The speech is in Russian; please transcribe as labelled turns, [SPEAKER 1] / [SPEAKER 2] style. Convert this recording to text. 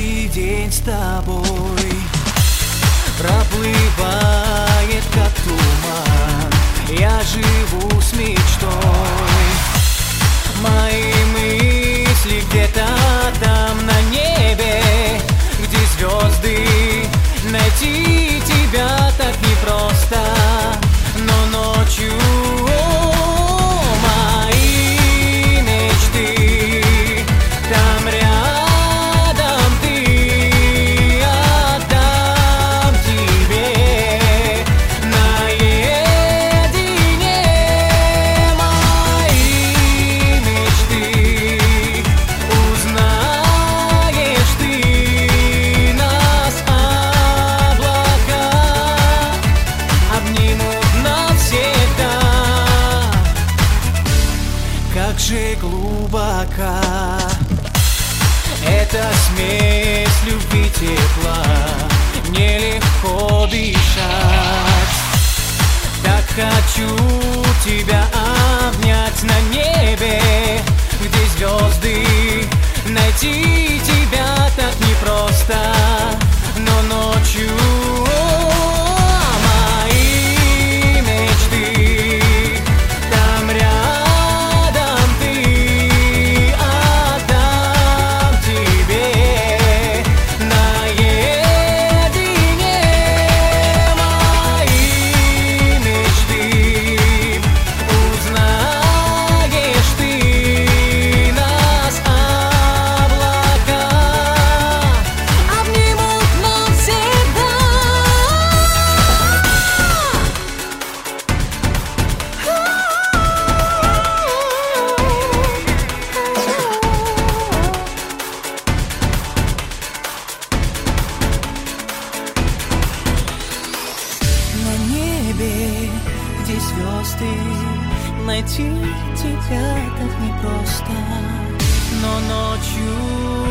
[SPEAKER 1] каждый день с тобой проплывает, как туман. Я живу с мечтой. Мои мысли где-то там на небе, где звезды. Найти тебя так непросто, но ночью мои мечты. Там рядом ты, отдам тебе наедине мои мечты. Узнаешь ты нас, облака обнимут навсегда. Как же глубока эта смесь любви, тепла, нелегко дышать. Так хочу тебя обнять на небе, где звезды. Найти тебя так непросто, но ночью мои мечты. Там рядом ты, отдам тебе наедине мои мечты. Узнаешь ты нас, облака обнимут навсегда. На небе, где звезды, найти тебя так непросто, но ночью